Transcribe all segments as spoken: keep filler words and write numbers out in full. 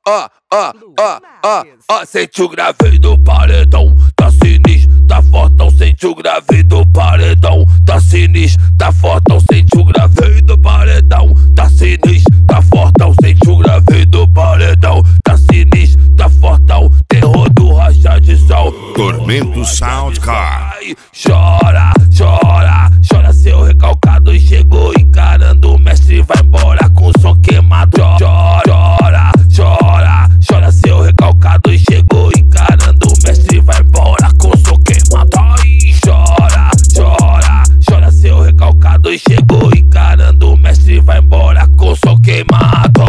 ó, ó, ó, ó, ó, sente o grave do paredão, tá sinistro, tá fortão, sente o grave do paredão, tá sinistro, tá fortão, sente o grave do paredão, tá sinistro, tá fortão, sente o grave do paredão, tá sinistro, tá fortão, terror do racha de sol. Tormento Soundcar. Chora, chora, chora seu recalcado e chegou encarando o mestre, vai embora com o som queimado. Chora, chora, chora, chora seu recalcado e chegou encarando o mestre, vai embora com o som queimado. Ai, chora, chora, chora seu recalcado e chegou encarando o mestre, vai embora com o som queimado.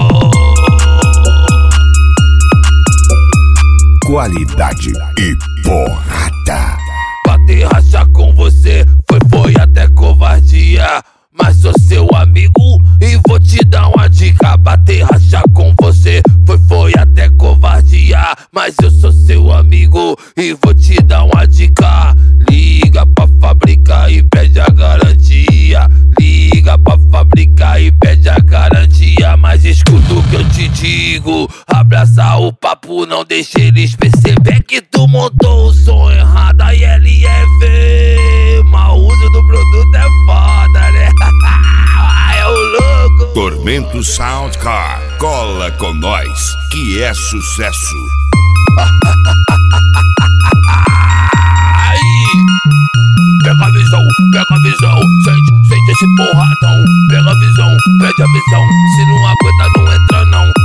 Qualidade e porrada. Bater racha com você foi, foi até covardia, mas sou seu amigo e vou te dar uma dica. Bater racha com você foi, foi até covardia, mas eu sou seu amigo e vou te dar uma dica. Liga pra fábrica e pede a garantia, liga pra fábrica e pede a garantia, mas escuta o que eu te digo, abraça o papo, não deixe eles perceber que tu montou o som errado. A L F, mau uso do produto é foda, né? É o louco. Tormento Soundcar, cola com nós, que é sucesso. Pega a visão, pega a visão, sente, sente esse porradão. Pega a visão, pede a visão, se não aguenta não entra não.